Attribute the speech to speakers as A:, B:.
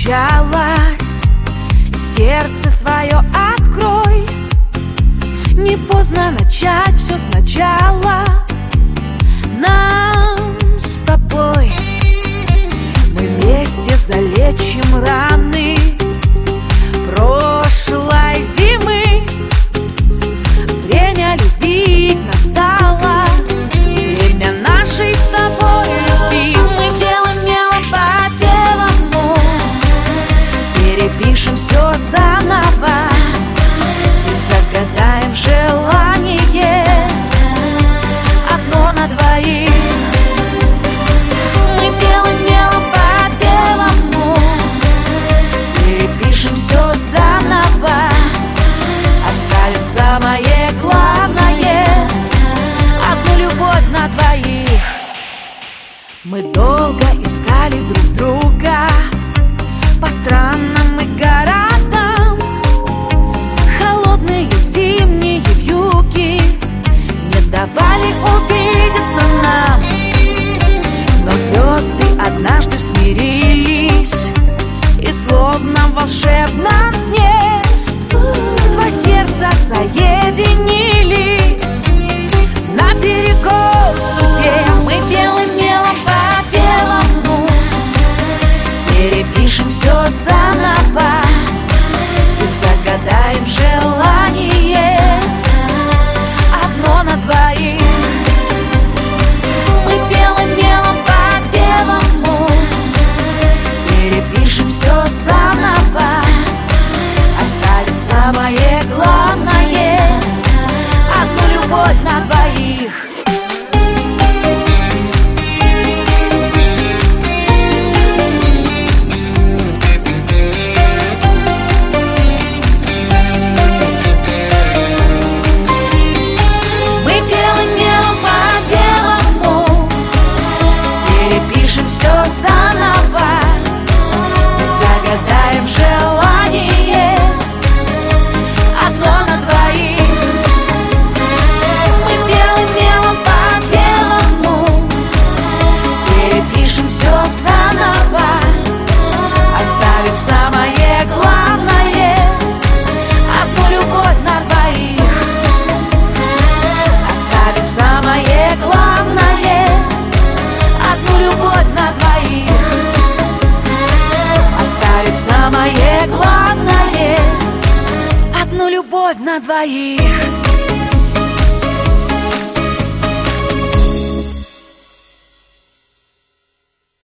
A: началась, сердце свое открой. Не поздно начать все сначала. Нам с тобой мы вместе залечим раны прошлой зимы. Время любить настало, время нашей с тобой любви. Мы белым мелом по белому перепишем все заново и загадаем желание одно на двоих. Мы белым мелом по белому перепишем все заново, оставим самое главное — одну любовь на двоих. Мы долго искали друг друга по странам и городам. Холодные зимние вьюги не давали увидеться нам. Но звезды однажды смирились, и словно в волшебном сне два сердца соединились на берегу судьбе. Мы белым мелом по белому перепишем все заново и загадаем желание одно на двоих. Мы белым мелом по белому перепишем все заново, оставим самое главное — одну любовь на двоих. Мы белым мелом по белому перепишем все заново и загадаем желание одно на двоих. Мы белым мелом по белому перепишем все заново, оставив самое главное — одну любовь на двоих. Оставив самое главное — одну любовь на двоих. Оставив самое главное — одну любовь на двоих.